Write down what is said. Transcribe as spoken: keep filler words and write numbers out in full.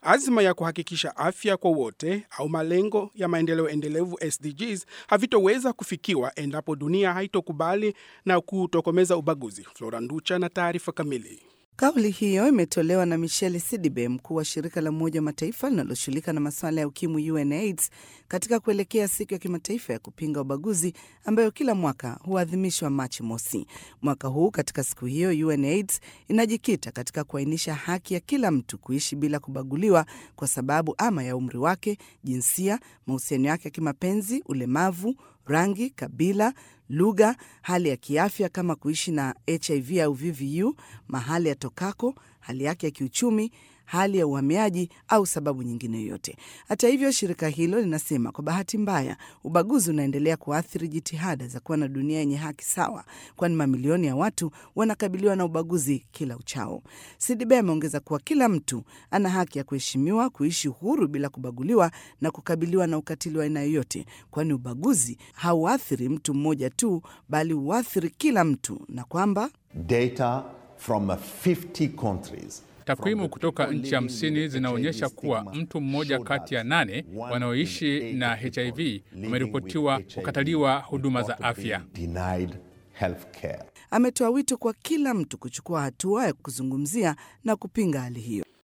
azma ya kuhakikisha afya kwa wote au malengo ya maendeleo endelevu S D Gs havitoweza kufikiwa endapo dunia haitokubali na kutokomeza ubaguzi. Flora Nducha na taarifa kamili. Kauli hiyo imetolewa na Michelle Sidibe, mkuu wa shirika la Umoja wa Mataifa linaloshughulika na masuala ya ukimwi UNAIDS, katika kuelekea siku ya kimataifa ya kupinga ubaguzi ambayo kila mwaka huadhimishwa Machi mosi. Mwaka huu katika siku hiyo UNAIDS inajikita katika kuainisha haki ya kila mtu kuishi bila kubaguliwa kwa sababu ama ya umri wake, jinsia, mahusiano yake ya kimapenzi, ulemavu, rangi, kabila, lugha, hali ya kiafya kama kuishi na H I V au V V U, mahali atokako, hali yake ya kiuchumi, hali ya uhamiaji au sababu nyingine yoyote. Hata hivyo, shirika hilo linasema kwa bahati mbaya ubaguzi unaendelea kuathiri jitihada za kuwa na dunia yenye haki sawa, kwani mamilioni ya watu wanakabiliwa na ubaguzi kila uchao. Sidibe ameongeza kuwa kila mtu ana haki ya kuheshimiwa, kuishi huru bila kubaguliwa na kukabiliwa na ukatili wa aina yoyote, kwani ubaguzi hauathiri mtu mmoja tu bali huathiri kila mtu, na kwamba data from fifty countries Takwimu kutoka nchi hamsini zinaonyesha kuwa mtu mmoja kati ya nane wanaoishi na H I V wameripotiwa kukataliwa huduma za afya. Ametoa wito kwa kila mtu kuchukua hatua ya kuzungumzia na kupinga hali hiyo.